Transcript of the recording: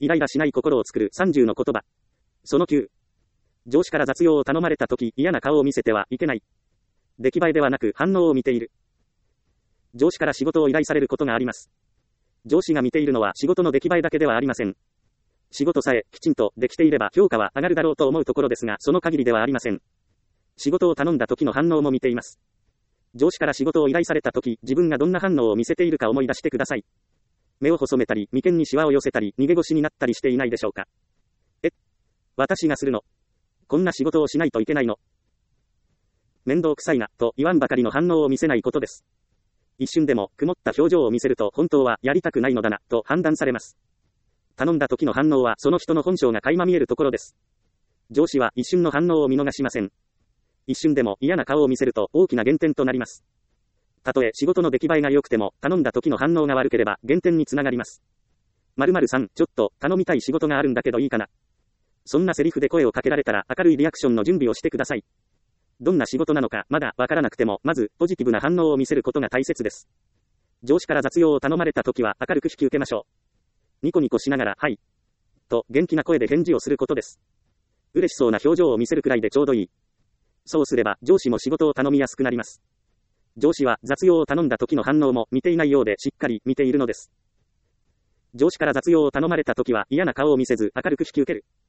イライラしない心を作る30の言葉。その9。上司から雑用を頼まれたとき嫌な顔を見せてはいけない。出来栄えではなく反応を見ている。上司から仕事を依頼されることがあります。上司が見ているのは仕事の出来栄えだけではありません。仕事さえきちんとできていれば評価は上がるだろうと思うところですが、その限りではありません。仕事を頼んだ時の反応も見ています。上司から仕事を依頼された時、自分がどんな反応を見せているか思い出してください。目を細めたり、眉間にシワを寄せたり、逃げ腰になったりしていないでしょうか。私がするの。こんな仕事をしないといけないの。面倒くさいな、と言わんばかりの反応を見せないことです。一瞬でも曇った表情を見せると本当はやりたくないのだな、と判断されます。頼んだ時の反応はその人の本性が垣間見えるところです。上司は一瞬の反応を見逃しません。一瞬でも嫌な顔を見せると大きな減点となります。たとえ仕事の出来栄えが良くても、頼んだ時の反応が悪ければ減点につながります。〇〇さん、ちょっと頼みたい仕事があるんだけどいいかな。そんなセリフで声をかけられたら明るいリアクションの準備をしてください。どんな仕事なのかまだわからなくても、まずポジティブな反応を見せることが大切です。上司から雑用を頼まれた時は明るく引き受けましょう。ニコニコしながら、はい。と元気な声で返事をすることです。嬉しそうな表情を見せるくらいでちょうどいい。そうすれば上司も仕事を頼みやすくなります。上司は雑用を頼んだ時の反応も見ていないようでしっかり見ているのです。上司から雑用を頼まれた時は嫌な顔を見せず明るく引き受ける。